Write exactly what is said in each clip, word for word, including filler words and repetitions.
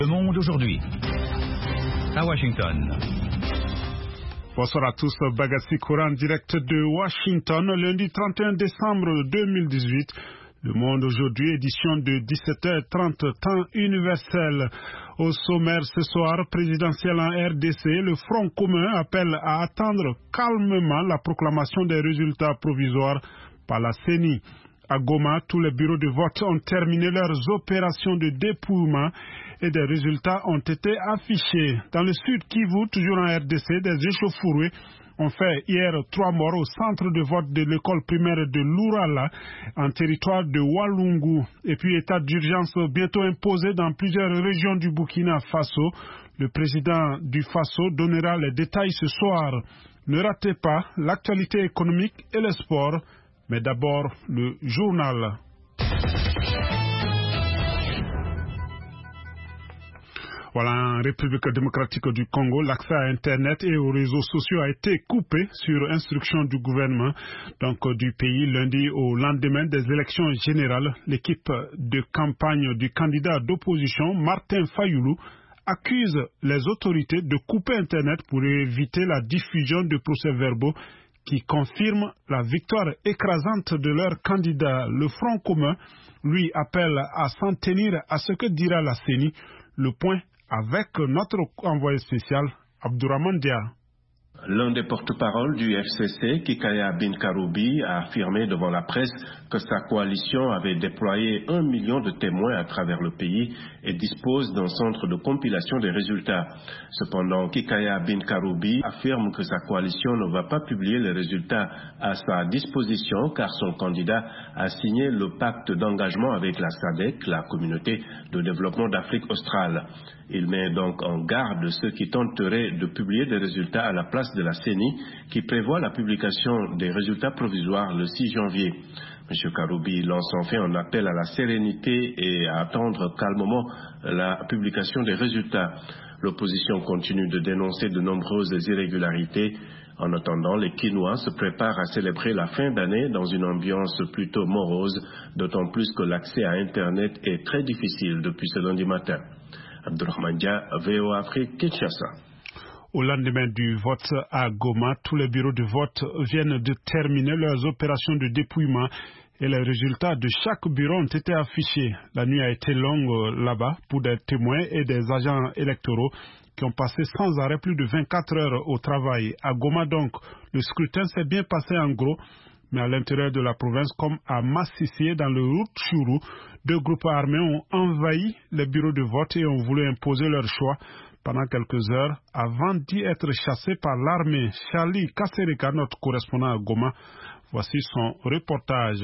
Le Monde aujourd'hui, à Washington. Bonsoir à tous, Bagassi Koura en direct de Washington, lundi trente et un décembre deux mille dix-huit. Le Monde aujourd'hui, édition de dix-sept heures trente, temps universel. Au sommaire ce soir, présidentiel en R D C, le Front commun appelle à attendre calmement la proclamation des résultats provisoires par la C E N I. À Goma, tous les bureaux de vote ont terminé leurs opérations de dépouillement et des résultats ont été affichés. Dans le sud Kivu, toujours en R D C, des échauffourées ont fait hier trois morts au centre de vote de l'école primaire de Lourala, en territoire de Walungu. Et puis, état d'urgence bientôt imposé dans plusieurs régions du Burkina Faso. Le président du Faso donnera les détails ce soir. Ne ratez pas l'actualité économique et le sport. Mais d'abord, le journal. Voilà, en République démocratique du Congo, l'accès à Internet et aux réseaux sociaux a été coupé sur instruction du gouvernement donc, du pays lundi au lendemain des élections générales. L'équipe de campagne du candidat d'opposition, Martin Fayoulou, accuse les autorités de couper Internet pour éviter la diffusion de procès-verbaux qui confirment la victoire écrasante de leur candidat. Le Front commun, lui, appelle à s'en tenir à ce que dira la C E N I. Le point avec notre envoyé spécial, Abdourahmane Dia. L'un des porte-paroles du F C C, Kikaya Bin Karoubi, a affirmé devant la presse que sa coalition avait déployé un million de témoins à travers le pays et dispose d'un centre de compilation des résultats. Cependant, Kikaya Bin Karoubi affirme que sa coalition ne va pas publier les résultats à sa disposition car son candidat a signé le pacte d'engagement avec la S A D C, la communauté de développement d'Afrique australe. Il met donc en garde ceux qui tenteraient de publier des résultats à la place de la C E N I, qui prévoit la publication des résultats provisoires le six janvier. M. Karoubi lance enfin un appel à la sérénité et à attendre calmement la publication des résultats. L'opposition continue de dénoncer de nombreuses irrégularités. En attendant, les Kinois se préparent à célébrer la fin d'année dans une ambiance plutôt morose, d'autant plus que l'accès à Internet est très difficile depuis ce lundi matin. Abdourahmane Dia, V O Afrique, Kinshasa. Au lendemain du vote à Goma, tous les bureaux de vote viennent de terminer leurs opérations de dépouillement et les résultats de chaque bureau ont été affichés. La nuit a été longue là-bas pour des témoins et des agents électoraux qui ont passé sans arrêt plus de vingt-quatre heures au travail. À Goma donc, le scrutin s'est bien passé en gros, mais à l'intérieur de la province, comme à Massissi, dans le Rutshuru, deux groupes armés ont envahi les bureaux de vote et ont voulu imposer leur choix pendant quelques heures avant d'y être chassés par l'armée. Charlie Kassereka, notre correspondant à Goma, voici son reportage.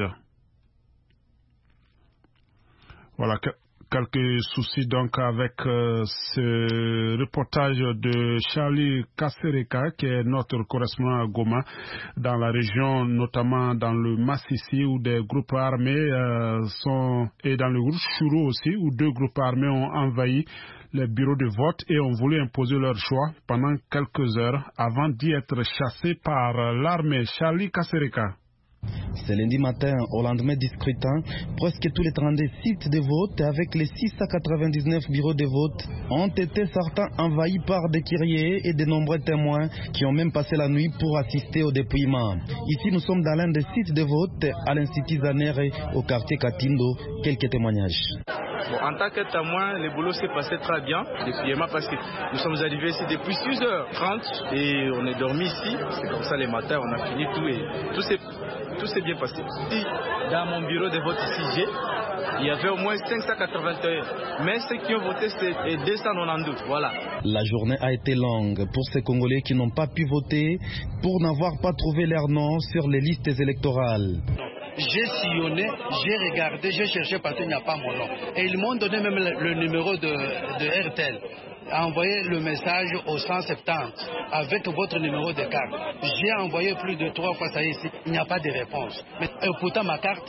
Voilà, quelques soucis donc avec euh, ce reportage de Charlie Kassereka, qui est notre correspondant à Goma, dans la région, notamment dans le Massissi, où des groupes armés euh, sont, et dans le Rutshuru aussi, où deux groupes armés ont envahi les bureaux de vote et ont voulu imposer leur choix pendant quelques heures avant d'y être chassés par l'armée. Charlie Kassereka. Ce lundi matin, au lendemain du scrutin, presque tous les trente-deux sites de vote avec les six cent quatre-vingt-dix-neuf bureaux de vote ont été certains envahis par des courriers et de nombreux témoins qui ont même passé la nuit pour assister au dépouillement. Ici, nous sommes dans l'un des sites de vote à l'Institut Zanere au quartier Katindo. Quelques témoignages. Bon, en tant que témoin, le boulot s'est passé très bien, dépouillement, parce que nous sommes arrivés ici depuis six heures trente et on est dormi ici. C'est comme ça les matins, on a fini tout et tout s'est tout s'est bien passé. Ici, dans mon bureau de vote ici, j'ai, il y avait au moins cinq cent quatre-vingt-un, mais ceux qui ont voté, c'est deux cent quatre-vingt-douze. Voilà. La journée a été longue pour ces Congolais qui n'ont pas pu voter pour n'avoir pas trouvé leur nom sur les listes électorales. J'ai sillonné, j'ai regardé, j'ai cherché parce qu'il n'y a pas mon nom. Et ils m'ont donné même le, le numéro de, de R T L. Envoyé le message au cent soixante-dix avec votre numéro de carte. J'ai envoyé plus de trois fois ça ici. Il n'y a pas de réponse. Mais et pourtant ma carte,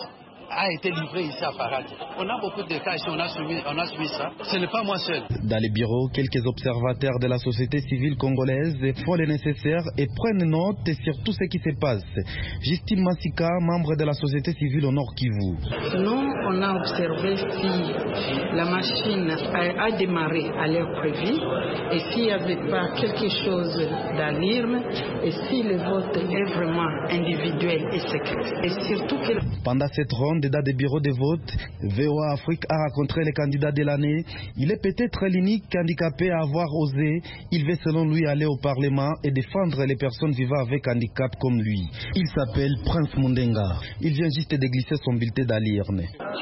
a été livré ici à Paradis. On a beaucoup de cas ici, on a suivi, on a suivi ça. Ce n'est pas moi seul. Dans les bureaux, quelques observateurs de la société civile congolaise font le nécessaire et prennent note sur tout ce qui se passe. Justine Massika, membre de la société civile au Nord Kivu. Nous, on a observé si la machine a, a démarré à l'heure prévue et s'il n'y avait pas quelque chose dans l'urne et si le vote est vraiment individuel et secret. Et surtout que... Pendant cette ronde dans des bureaux de vote, V O A Afrique a rencontré le candidat de l'année. Il est peut-être l'unique handicapé à avoir osé. Il veut selon lui aller au Parlement et défendre les personnes vivant avec handicap comme lui. Il s'appelle Prince Mundenga. Il vient juste de glisser son bulletin dans l'urne.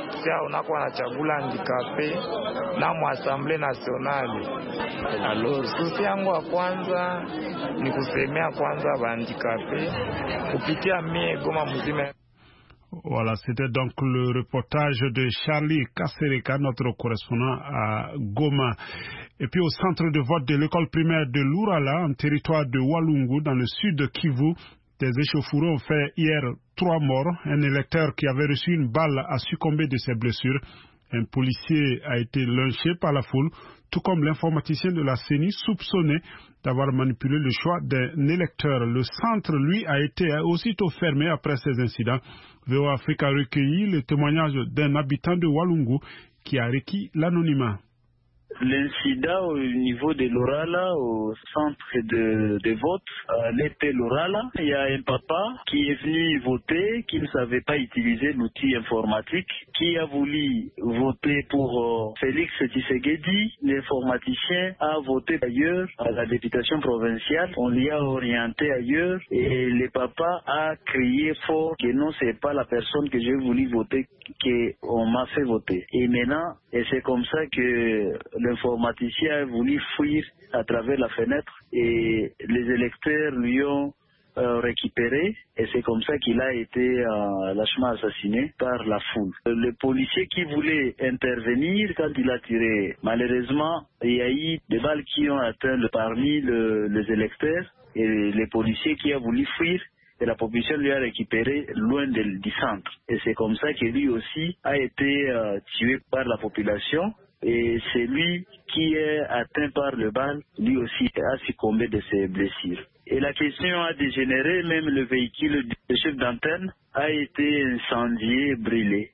Alors, susi yangu wa kwanza ni kusemea kwanza bandikape kupitia mie Goma mzima. Voilà, c'était donc le reportage de Charlie Kasereka, notre correspondant à Goma. Et puis au centre de vote de l'école primaire de Lurala, en territoire de Walungu, dans le sud de Kivu, des échauffourées ont fait hier trois morts. Un électeur qui avait reçu une balle a succombé de ses blessures. Un policier a été lynché par la foule, tout comme l'informaticien de la C E N I soupçonné d'avoir manipulé le choix d'un électeur. Le centre, lui, a été aussitôt fermé après ces incidents. V O A Afrique a recueilli le témoignage d'un habitant de Walungu qui a requis l'anonymat. L'incident au niveau de Lurala, au centre de, de vote, à l'E P Lurala, il y a un papa qui est venu voter, qui ne savait pas utiliser l'outil informatique, qui a voulu voter pour euh, Félix Tshisekedi. L'informaticien a voté ailleurs à la députation provinciale. On l'y a orienté ailleurs et le papa a crié fort que non, c'est pas la personne que j'ai voulu voter qu'on m'a fait voter. Et maintenant, et c'est comme ça que l'informaticien a voulu fuir à travers la fenêtre et les électeurs lui ont euh, récupéré et c'est comme ça qu'il a été euh, lâchement assassiné par la foule. Le policier qui voulait intervenir quand il a tiré, malheureusement, il y a eu des balles qui ont atteint le, parmi le, les électeurs et les policiers qui ont voulu fuir. Et la population lui a récupéré loin de, du centre. Et c'est comme ça que lui aussi a été euh, tué par la population. Et c'est lui qui est atteint par le bal, lui aussi a succombé de ses blessures. Et la question a dégénéré, même le véhicule du chef d'antenne a été incendié, brûlé.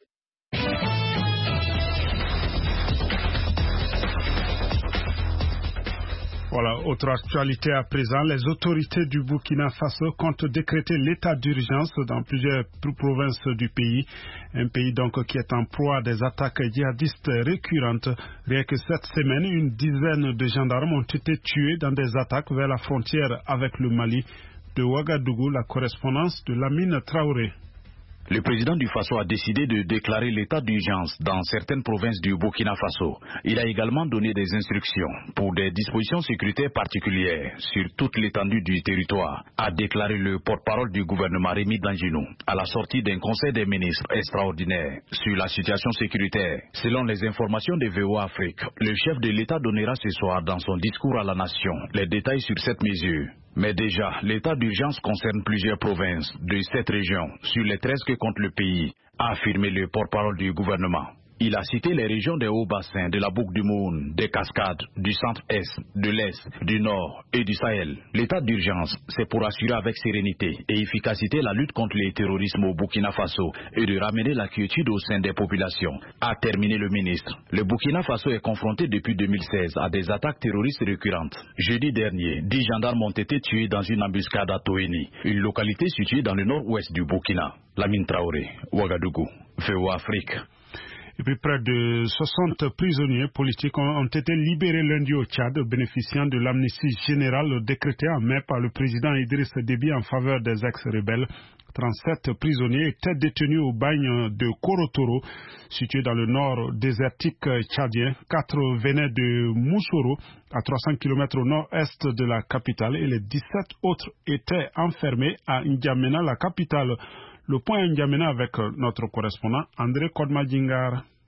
Voilà, autre actualité à présent, les autorités du Burkina Faso comptent décréter l'état d'urgence dans plusieurs provinces du pays. Un pays donc qui est en proie à des attaques djihadistes récurrentes. Rien que cette semaine, une dizaine de gendarmes ont été tués dans des attaques vers la frontière avec le Mali. De Ouagadougou, la correspondance de Lamine Traoré. Le président du Faso a décidé de déclarer l'état d'urgence dans certaines provinces du Burkina Faso. Il a également donné des instructions pour des dispositions sécuritaires particulières sur toute l'étendue du territoire, a déclaré le porte-parole du gouvernement Rémi Danginou à la sortie d'un conseil des ministres extraordinaire sur la situation sécuritaire. Selon les informations de V O A Afrique, le chef de l'État donnera ce soir dans son discours à la nation les détails sur cette mesure. Mais déjà, l'état d'urgence concerne plusieurs provinces de cette région, sur les treize que compte le pays, a affirmé le porte-parole du gouvernement. Il a cité les régions des hauts-bassins, de la boucle du Moun, des Cascades, du centre-est, de l'est, du nord et du Sahel. L'état d'urgence, c'est pour assurer avec sérénité et efficacité la lutte contre le terrorisme au Burkina Faso et de ramener la quiétude au sein des populations, a terminé le ministre. Le Burkina Faso est confronté depuis deux mille seize à des attaques terroristes récurrentes. Jeudi dernier, dix gendarmes ont été tués dans une embuscade à Toeni, une localité située dans le nord-ouest du Burkina. Lamine Traoré, Ouagadougou, V O A Afrique. Et puis près de soixante prisonniers politiques ont, ont été libérés lundi au Tchad, bénéficiant de l'amnistie générale décrétée en mai par le président Idriss Déby en faveur des ex-rebelles. trente-sept prisonniers étaient détenus au bagne de Korotoro, situé dans le nord désertique tchadien. Quatre venaient de Moussoro, à trois cents kilomètres au nord-est de la capitale, et les dix-sept autres étaient enfermés à N'Djamena, la capitale. Le point N'Djamena avec notre correspondant André Kodmadjingar.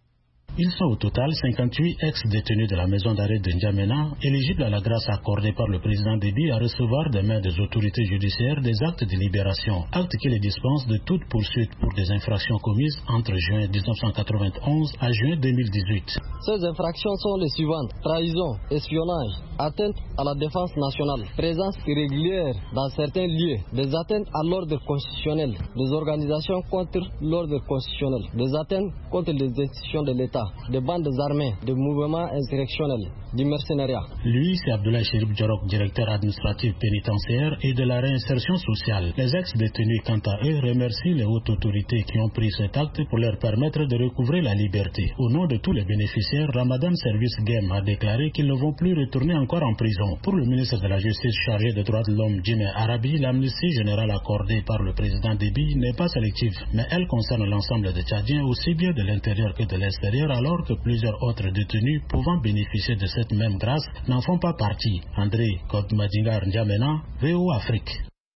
Ils sont au total cinquante-huit ex-détenus de la maison d'arrêt de N'Djamena, éligibles à la grâce accordée par le président Déby à recevoir des mains des autorités judiciaires des actes de libération, actes qui les dispensent de toute poursuite pour des infractions commises entre juin mille neuf cent quatre-vingt-onze à juin deux mille dix-huit. Ces infractions sont les suivantes: trahison, espionnage, atteinte à la défense nationale, présence irrégulière dans certains lieux, des atteintes à l'ordre constitutionnel, des organisations contre l'ordre constitutionnel, des atteintes contre les institutions de l'État, des bandes armées, des mouvements insurrectionnels, du mercenariat. Lui, c'est Abdoulaye Chérif Diorok, directeur administratif pénitentiaire et de la réinsertion sociale. Les ex-détenus, quant à eux, remercient les hautes autorités qui ont pris cet acte pour leur permettre de recouvrer la liberté. Au nom de tous les bénéficiaires, Ramadan Service Game a déclaré qu'ils ne vont plus retourner encore en prison. Pour le ministre de la Justice chargé des droits de l'homme, Jimé Arabi, l'amnistie générale accordée par le président Déby n'est pas sélective, mais elle concerne l'ensemble des Tchadiens, aussi bien de l'intérieur que de l'extérieur, alors que plusieurs autres détenus pouvant bénéficier de cette même grâce n'en font pas partie. André Kodmadingar N'Djamena, V O Afrique.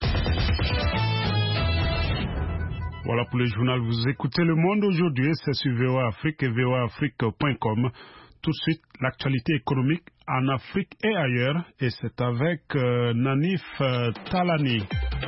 Voilà pour le journal, vous écoutez Le Monde aujourd'hui, c'est sur V O Afrique et V O Afrique point com. Tout de suite, l'actualité économique en Afrique et ailleurs, et c'est avec euh, Nanif euh, Talani.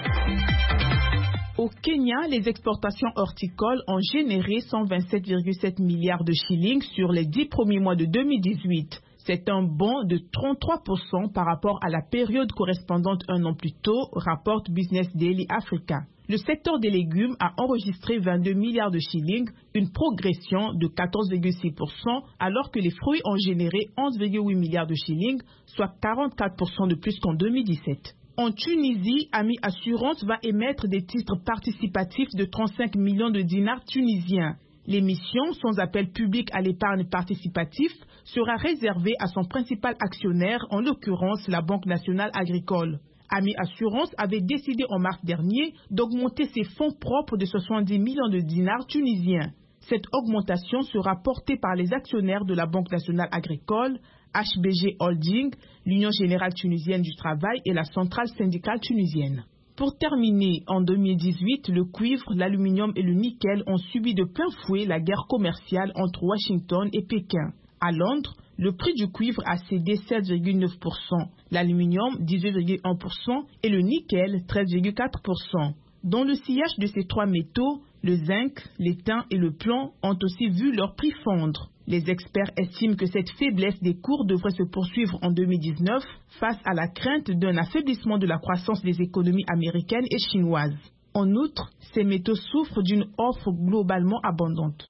Au Kenya, les exportations horticoles ont généré cent vingt-sept virgule sept milliards de shillings sur les dix premiers mois de deux mille dix-huit. C'est un bond de trente-trois pour cent par rapport à la période correspondante un an plus tôt, rapporte Business Daily Africa. Le secteur des légumes a enregistré vingt-deux milliards de shillings, une progression de quatorze virgule six pour cent, alors que les fruits ont généré onze virgule huit milliards de shillings, soit quarante-quatre pour cent de plus qu'en deux mille dix-sept. En Tunisie, Ami Assurance va émettre des titres participatifs de trente-cinq millions de dinars tunisiens. L'émission, sans appel public à l'épargne participative, sera réservée à son principal actionnaire, en l'occurrence la Banque nationale agricole. Ami Assurance avait décidé en mars dernier d'augmenter ses fonds propres de soixante-dix millions de dinars tunisiens. Cette augmentation sera portée par les actionnaires de la Banque nationale agricole, H B G Holding, l'Union générale tunisienne du travail et la centrale syndicale tunisienne. Pour terminer, en deux mille dix-huit, le cuivre, l'aluminium et le nickel ont subi de plein fouet la guerre commerciale entre Washington et Pékin. À Londres, le prix du cuivre a cédé sept virgule neuf pour cent, l'aluminium dix-huit virgule un pour cent et le nickel treize virgule quatre pour cent. Dans le sillage de ces trois métaux, le zinc, l'étain et le plomb ont aussi vu leur prix fondre. Les experts estiment que cette faiblesse des cours devrait se poursuivre en deux mille dix-neuf face à la crainte d'un affaiblissement de la croissance des économies américaines et chinoises. En outre, ces métaux souffrent d'une offre globalement abondante.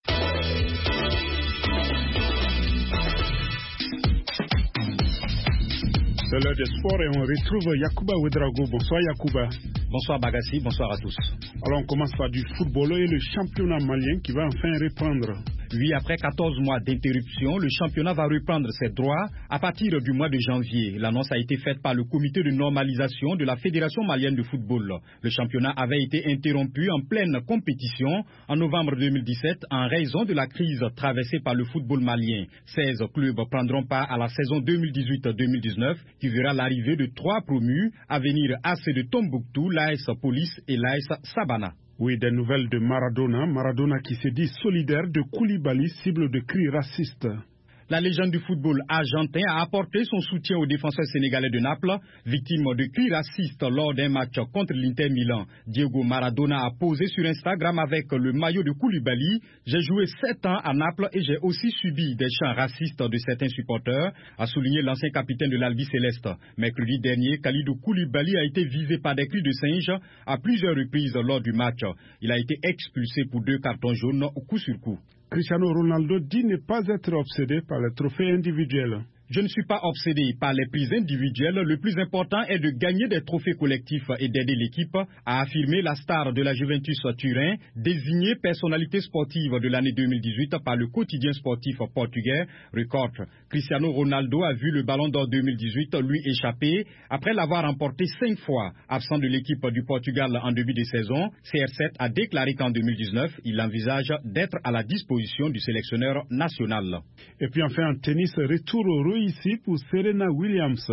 C'est l'heure des sports et on retrouve Yacouba Ouedraogo. Bonsoir Yacouba. Bonsoir Bagassi, bonsoir à tous. Alors on commence par du football et le championnat malien qui va enfin reprendre. Oui, après quatorze mois d'interruption, le championnat va reprendre ses droits à partir du mois de janvier. L'annonce a été faite par le comité de normalisation de la Fédération malienne de football. Le championnat avait été interrompu en pleine compétition en novembre deux mille dix-sept en raison de la crise traversée par le football malien. seize clubs prendront part à la saison deux mille dix-huit deux mille dix-neuf qui verra l'arrivée de trois promus à venir A C de Tombouctou, l'A S Police et l'A S Sabana. Oui, des nouvelles de Maradona. Maradona qui se dit solidaire de Koulibaly, cible de cris racistes. La légende du football argentin a apporté son soutien au défenseur sénégalais de Naples, victime de cris racistes lors d'un match contre l'Inter Milan. Diego Maradona a posé sur Instagram avec le maillot de Koulibaly. J'ai joué sept ans à Naples et j'ai aussi subi des chants racistes de certains supporters, a souligné l'ancien capitaine de l'Albi Céleste. Mercredi dernier, Kalidou Koulibaly a été visé par des cris de singe à plusieurs reprises lors du match. Il a été expulsé pour deux cartons jaunes coup sur coup. Cristiano Ronaldo dit ne pas être obsédé par les trophées individuels. Je ne suis pas obsédé par les prix individuels. Le plus important est de gagner des trophées collectifs et d'aider l'équipe, a affirmé la star de la Juventus Turin, désignée personnalité sportive de l'année deux mille dix-huit par le quotidien sportif portugais Record. Cristiano Ronaldo a vu le Ballon d'Or deux mille dix-huit lui échapper après l'avoir remporté cinq fois. Absent de l'équipe du Portugal en début de saison, C R sept a déclaré qu'en deux mille dix-neuf, il envisage d'être à la disposition du sélectionneur national. Et puis enfin en tennis, retour au ici pour Serena Williams.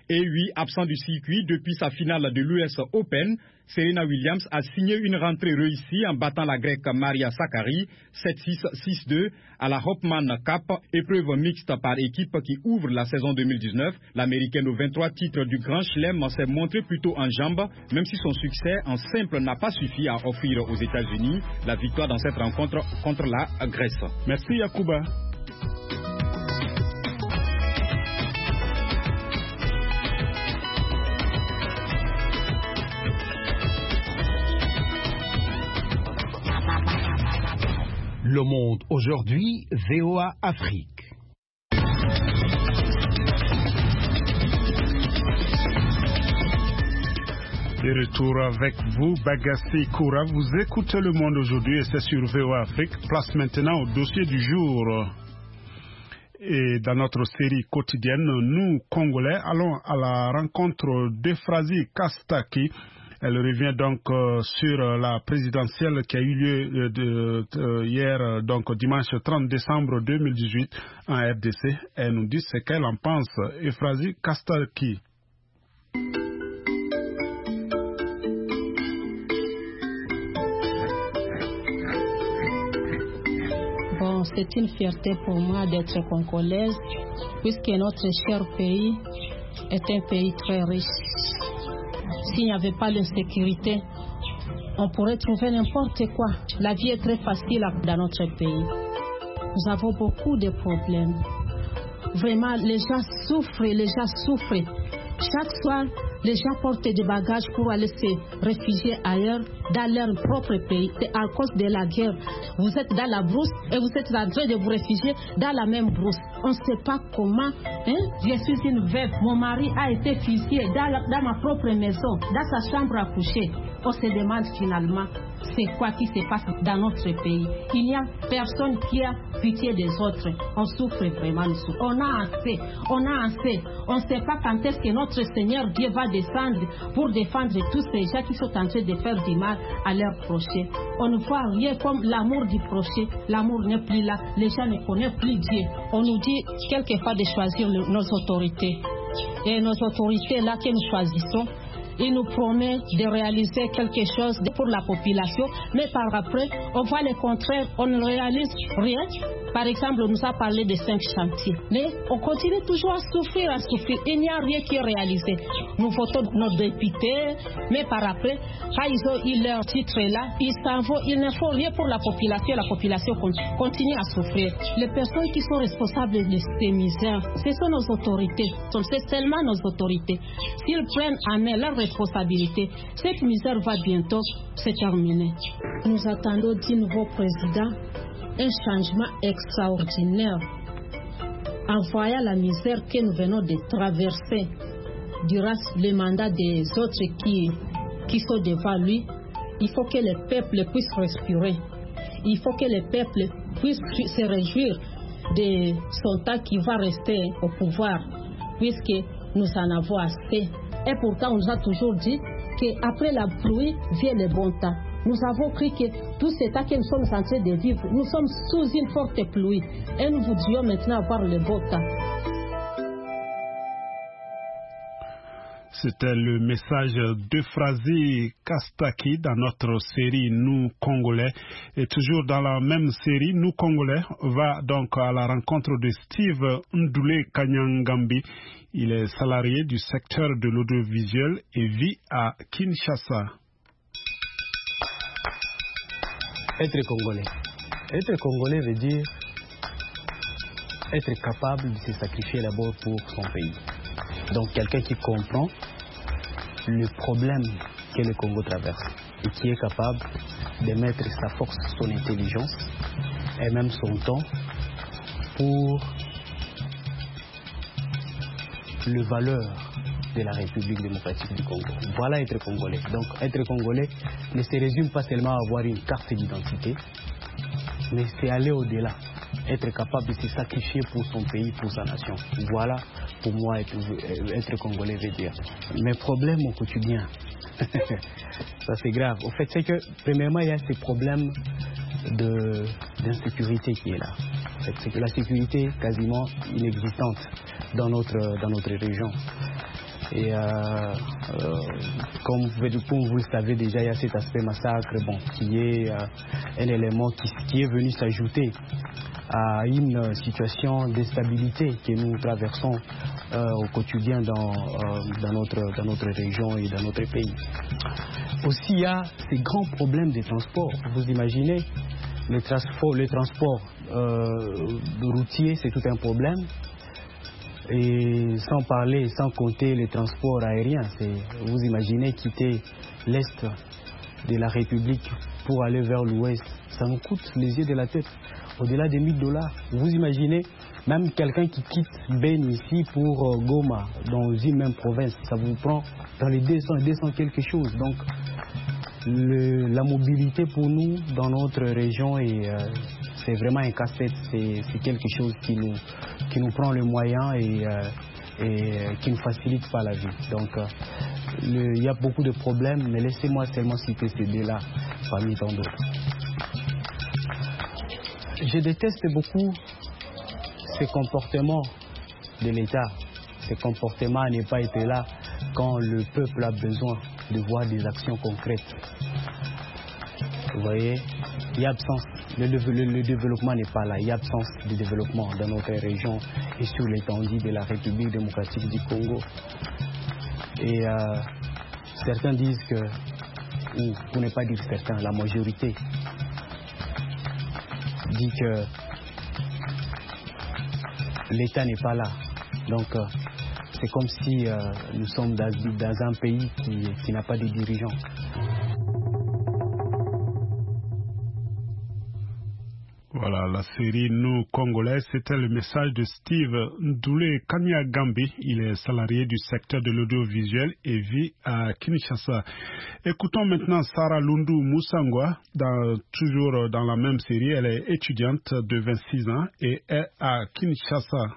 Et oui, absent du circuit depuis sa finale de l'U S Open, Serena Williams a signé une rentrée réussie en battant la Grecque Maria Sakkari sept six six deux à la Hopman Cup, épreuve mixte par équipe qui ouvre la saison deux mille dix-neuf. L'Américaine aux vingt-trois titres du Grand Chelem s'est montrée plutôt en jambes, même si son succès en simple n'a pas suffi à offrir aux États-Unis la victoire dans cette rencontre contre la Grèce. Merci Yacouba. Le Monde aujourd'hui, V O A Afrique. De retour avec vous, Bagassi Koura. Vous écoutez Le Monde aujourd'hui et c'est sur V O A Afrique. Place maintenant au dossier du jour. Et dans notre série quotidienne, nous, Congolais, allons à la rencontre d'Efrazi Kastaki. Elle revient donc euh, sur euh, la présidentielle qui a eu lieu euh, de, euh, hier, euh, donc dimanche trente décembre deux mille dix-huit en R D C. Elle nous dit ce qu'elle en pense. Efrazi Kastaki. Bon, c'est une fierté pour moi d'être congolaise, puisque notre cher pays est un pays très riche. S'il n'y avait pas d'insécurité, on pourrait trouver n'importe quoi. La vie est très facile dans notre pays. Nous avons beaucoup de problèmes. Vraiment, les gens souffrent, les gens souffrent. Chaque soir, les gens portent des bagages pour aller se réfugier ailleurs, dans leur propre pays. C'est à cause de la guerre. Vous êtes dans la brousse et vous êtes en train de vous réfugier dans la même brousse. On ne sait pas comment. Hein? Je suis une veuve. Mon mari a été fusillé dans, la, dans ma propre maison, dans sa chambre à coucher. On se demande finalement, c'est quoi qui se passe dans notre pays. Il n'y a personne qui a pitié des autres. On souffre vraiment. On a assez. On a assez. On ne sait pas quand est-ce que notre Seigneur Dieu va descendre pour défendre tous ces gens qui sont en train de faire du mal à leur prochain. On ne voit rien comme l'amour du prochain. L'amour n'est plus là. Les gens ne connaissent plus Dieu. On nous dit quelquefois de choisir le, nos autorités. Et nos autorités là que nous choisissons, il nous promet de réaliser quelque chose pour la population, mais par après, on voit le contraire, on ne réalise rien. Par exemple, on nous a parlé de cinq chantiers, mais on continue toujours à souffrir, à souffrir. Il n'y a rien qui est réalisé. Nous votons nos députés, mais par après, quand ils ont eu leur titre là, ils s'en vont, ils ne font rien pour la population, la population continue à souffrir. Les personnes qui sont responsables de ces misères, ce sont nos autorités, c'est seulement nos autorités. S'ils prennent en main leur responsabilité, cette misère va bientôt se terminer. Nous attendons du nouveau président un changement extraordinaire. En voyant la misère que nous venons de traverser durant le mandat des autres qui, qui sont devant lui, il faut que le peuple puisse respirer. Il faut que le peuple puisse se réjouir de son temps qui va rester au pouvoir, puisque nous en avons assez. Et pourtant, on nous a toujours dit qu'après la pluie vient le bon temps. Nous avons cru que tout ce temps que nous sommes en train de vivre, nous sommes sous une forte pluie. Et nous voudrions maintenant avoir le beau temps. C'était le message d'Efrazi Kastaki dans notre série Nous Congolais. Et toujours dans la même série, Nous Congolais va donc à la rencontre de Steve Ndoulé Kanyangambi. Il est salarié du secteur de l'audiovisuel et vit à Kinshasa. Être Congolais. Être Congolais veut dire être capable de se sacrifier d'abord pour son pays. Donc quelqu'un qui comprend le problème que le Congo traverse et qui est capable de mettre sa force, son intelligence et même son temps pour le valeur de la République démocratique du Congo. Voilà être Congolais. Donc être Congolais ne se résume pas seulement à avoir une carte d'identité, mais c'est aller au-delà. Être capable de se sacrifier pour son pays, pour sa nation. Voilà pour moi être, être Congolais veut dire. Mes problèmes au quotidien, ça c'est grave. Au fait, c'est que premièrement il y a ces problèmes de, d'insécurité qui est là. En fait, c'est que la sécurité est quasiment inexistante dans notre, dans notre région. Et euh, euh, comme, vous, comme vous le savez déjà, il y a cet aspect massacre bon, qui est euh, un élément qui, qui est venu s'ajouter à une situation d'instabilité que nous traversons euh, au quotidien dans, euh, dans, notre, dans notre région et dans notre pays. Aussi, il y a ces grands problèmes de transport. Vous imaginez, le transport, le transport euh, routier, c'est tout un problème. Et sans parler, sans compter les transports aériens. Vous imaginez quitter l'Est de la République pour aller vers l'Ouest. Ça nous coûte les yeux de la tête, au-delà des mille dollars. Vous imaginez, même quelqu'un qui quitte Beni ici pour euh, Goma, dans une même province, ça vous prend dans les deux cents, deux cents quelque chose. Donc, le, la mobilité pour nous dans notre région, et euh, c'est vraiment un casse-tête. C'est quelque chose qui nous, qui nous prend le moyen et, euh, et euh, qui ne facilite pas la vie. Donc, euh, il y a beaucoup de problèmes, mais laissez-moi seulement citer ces deux-là parmi tant d'autres. Je déteste beaucoup ces comportements de l'État, ces comportements à ne pas être là quand le peuple a besoin de voir des actions concrètes. Vous voyez, il y a absence, le, le, le développement n'est pas là, il y a absence de développement dans notre région et sur l'étendue de la République démocratique du Congo. Et euh, certains disent que, ou pour ne pas dire certains, la majorité dit que l'État n'est pas là. Donc euh, c'est comme si euh, nous sommes dans, dans un pays qui, qui n'a pas de dirigeants. Voilà, la série Nous Congolais, c'était le message de Steve Ndoulé Kanyagambi. Il est salarié du secteur de l'audiovisuel et vit à Kinshasa. Écoutons maintenant Sarah Lundu Moussangwa, dans, toujours dans la même série. Elle est étudiante de vingt-six ans et est à Kinshasa.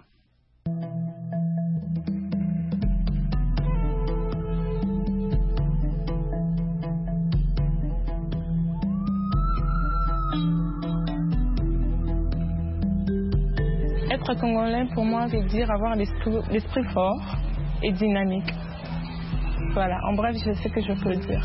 Être congolais, pour moi, veut dire avoir l'esprit fort et dynamique. Voilà, en bref, je sais que je peux le dire.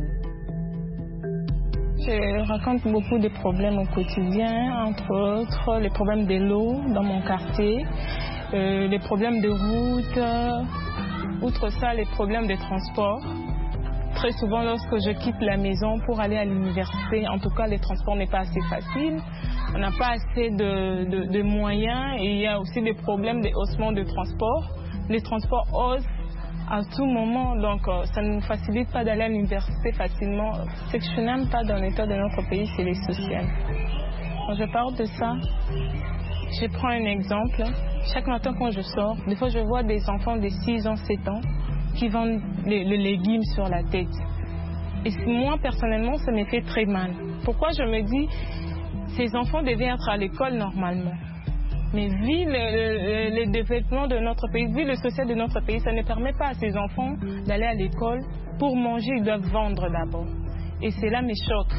Je rencontre beaucoup de problèmes au quotidien, entre autres les problèmes de l'eau dans mon quartier, euh, les problèmes de route, euh, outre ça, les problèmes de transport. Très souvent, lorsque je quitte la maison pour aller à l'université, en tout cas, les transports n'est pas assez facile. On n'a pas assez de, de, de moyens et il y a aussi des problèmes de haussement de transport. Les transports haussent à tout moment, donc euh, ça ne nous facilite pas d'aller à l'université facilement. Ce que je n'aime pas dans l'état de notre pays, c'est les sociales. Quand je parle de ça, je prends un exemple. Chaque matin quand je sors, des fois je vois des enfants de six ans, sept ans qui vendent les, les légumes sur la tête. Et moi, personnellement, ça me fait très mal. Pourquoi je me dis, ces enfants devaient être à l'école normalement. Mais vu le, le, le développement de notre pays, vu le social de notre pays, ça ne permet pas à ces enfants d'aller à l'école. Pour manger, ils doivent vendre d'abord. Et cela me choque.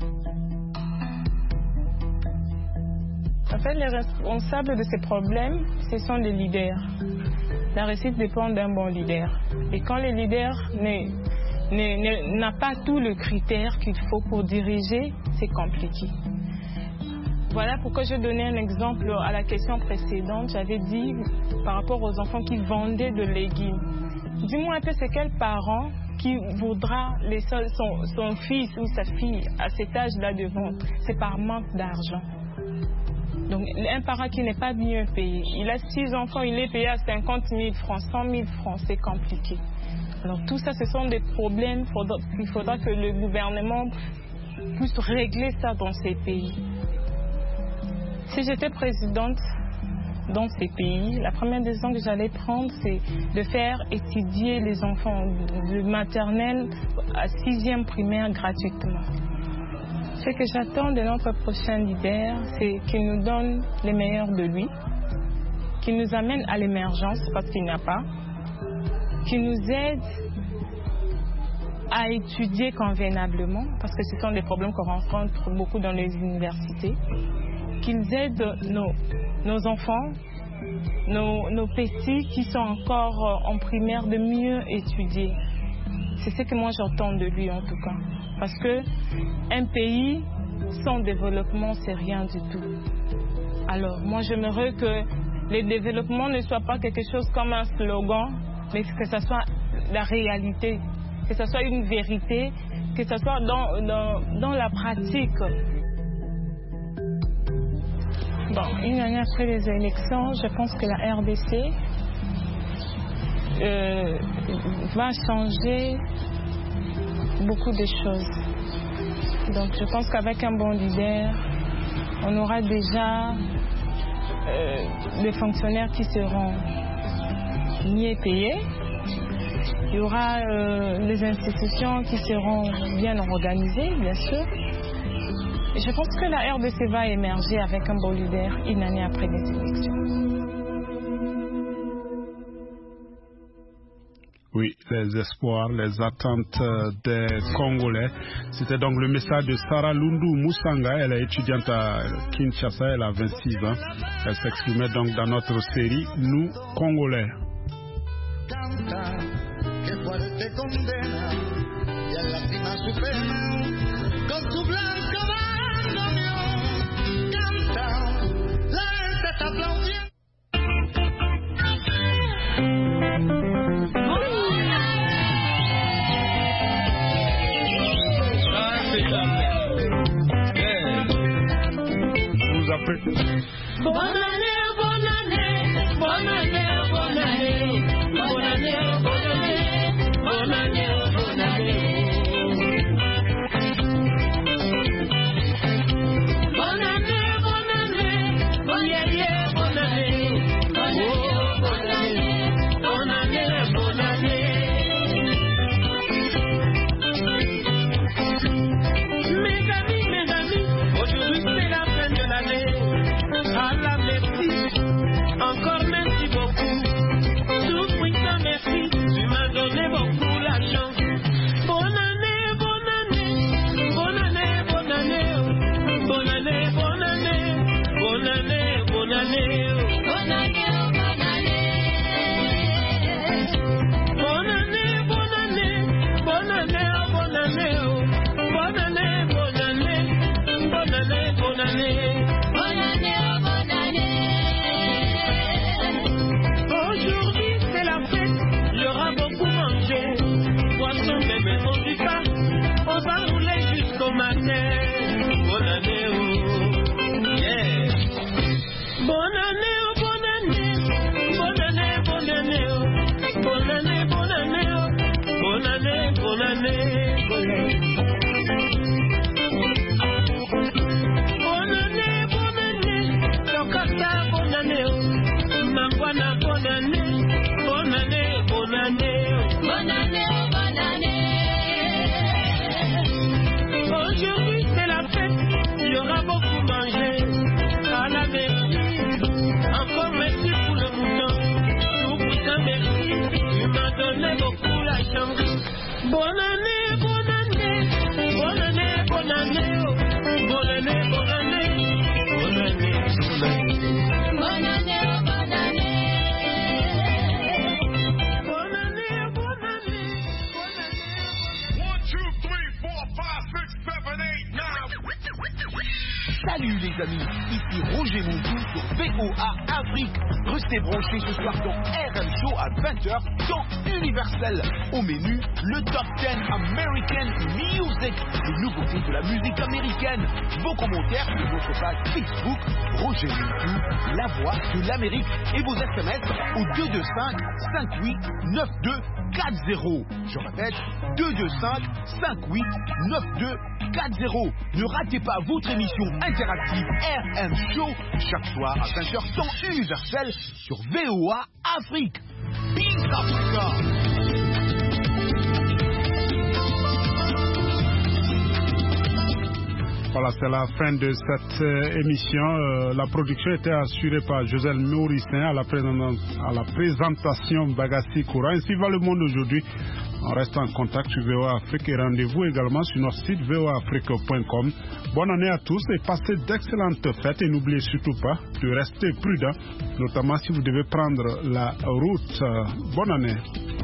En fait, les responsables de ces problèmes, ce sont les leaders. La réussite dépend d'un bon leader. Et quand le leader n'a pas tout le critère qu'il faut pour diriger, c'est compliqué. Voilà pourquoi je donnais un exemple à la question précédente. J'avais dit par rapport aux enfants qui vendaient de légumes. Dis-moi un peu, c'est quel parent qui voudra laisser son, son fils ou sa fille à cet âge-là de vendre? C'est par manque d'argent. Donc un parent qui n'est pas bien payé, il a six enfants, il est payé à cinquante mille francs, cent mille francs, c'est compliqué. Alors tout ça, ce sont des problèmes, il faudra que le gouvernement puisse régler ça dans ces pays. Si j'étais présidente dans ces pays, la première décision que j'allais prendre, c'est de faire étudier les enfants de maternelle à sixième primaire gratuitement. Ce que j'attends de notre prochain leader, c'est qu'il nous donne les meilleurs de lui, qu'il nous amène à l'émergence parce qu'il n'y a pas, qu'il nous aide à étudier convenablement parce que ce sont des problèmes qu'on rencontre beaucoup dans les universités, qu'ils aident nos, nos enfants nos, nos petits qui sont encore en primaire de mieux étudier. C'est ce que moi j'entends de lui en tout cas. Parce que un pays sans développement, c'est rien du tout. Alors moi j'aimerais que le développement ne soit pas quelque chose comme un slogan, mais que ce soit la réalité, que ce soit une vérité, que ce soit dans, dans, dans la pratique. Bon, une année après les élections, je pense que la R D C euh, va changer beaucoup de choses. Donc je pense qu'avec un bon leader, on aura déjà euh, des fonctionnaires qui seront mieux payés. Il y aura euh, les institutions qui seront bien organisées, bien sûr. Et je pense que la R D C va émerger avec un bon leader une année après les élections. Oui, les espoirs, les attentes des Congolais. C'était donc le message de Sarah Lundu Moussanga. Elle est étudiante à Kinshasa, elle a vingt-six ans. Elle s'exprimait donc dans notre série Nous, Congolais. Bonne année, bonne année, bonne année, bonne année, bonne année, bonne année, bonne année, bonne année. Bonne année, bonne année, bonne année, bonne année, bonne année, bonne année, bonne année. Mes amis, mes amis, aujourd'hui c'est la fin de l'année. Allah merci, encore merci beaucoup. Tout puissant merci, tu m'as donné beaucoup la chance. Bonne année, bonne année, bonne année, bonne année, bonne année, bonne année, bonne année, bonne année, bonne année, bonne année, bonne année, bonne année, bonne année, bonne année, bonne année, bonne année, bonne année, bonne année. Aujourd'hui c'est la fête, il y aura beaucoup mangé. Poisson, bébé, on dit pas, on va rouler jusqu'au matin. Bonne année, oh, yeah. Bonne année, oh, bonne année, bonne année, bonne année, oh, bonne année, bonne année, oh, bonne année, bonne année, bonne année. Bonne année, bonne année, Tokata, bonne année, oh, Mambwana, bonne année, bonne année, bonne année, bonne année, bonne année. Aujourd'hui c'est la fête, il y aura beaucoup mangé. À la merci, encore merci pour le mouton. Tout puissant merci, tu m'as donné beaucoup la chance. Bonne année, bonne année, bonne année, bonne année, oh. Bonne année, bonne année, bonne année, bonne année, bonne année, oh, bonne année. Bonne année, bonne année, bonne année. One, two, three, four, five, six, seven, eight, nine. Salut les amis, ici Roger Montou sur V O A Afrique. Restez branchés ce soir dans R M Show à vingt heures, temps universel. Au menu, le Top dix American Music, les nouveautés de la musique américaine. Vos commentaires sur votre page Facebook, Roger Montou, la voix de l'Amérique. Et vos S M S au deux deux cinq, cinq huit, neuf deux quatre zéro. Je répète, deux deux cinq, cinq huit, neuf deux quatre zéro. Ne ratez pas votre émission interactive R M Show chaque soir à vingt heures temps universel sur V O A Afrique. Big Africa. Voilà. Voilà, c'est la fin de cette euh, émission. Euh, la production était assurée par Joselle Mourissin, à la, à la présentation Bagassi Koura. Ainsi va le monde aujourd'hui. On reste en contact sur V O A Afrique et rendez-vous également sur notre site v o a afrique point com. Bonne année à tous et passez d'excellentes fêtes et n'oubliez surtout pas de rester prudent, notamment si vous devez prendre la route. Euh, bonne année.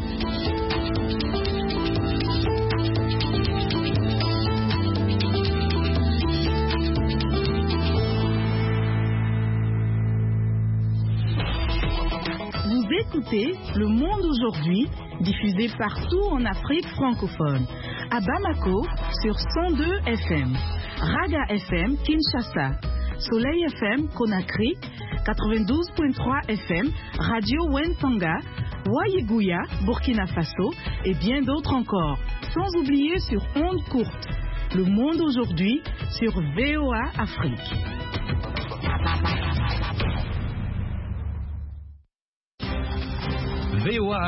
Écoutez Le Monde aujourd'hui, diffusé partout en Afrique francophone. À Bamako, sur cent deux F M. Raga F M, Kinshasa. Soleil F M, Conakry. quatre-vingt-douze point trois F M. Radio Wentanga. Wayiguya, Burkina Faso. Et bien d'autres encore. Sans oublier sur ondes courtes. Le Monde aujourd'hui, sur V O A Afrique. V O A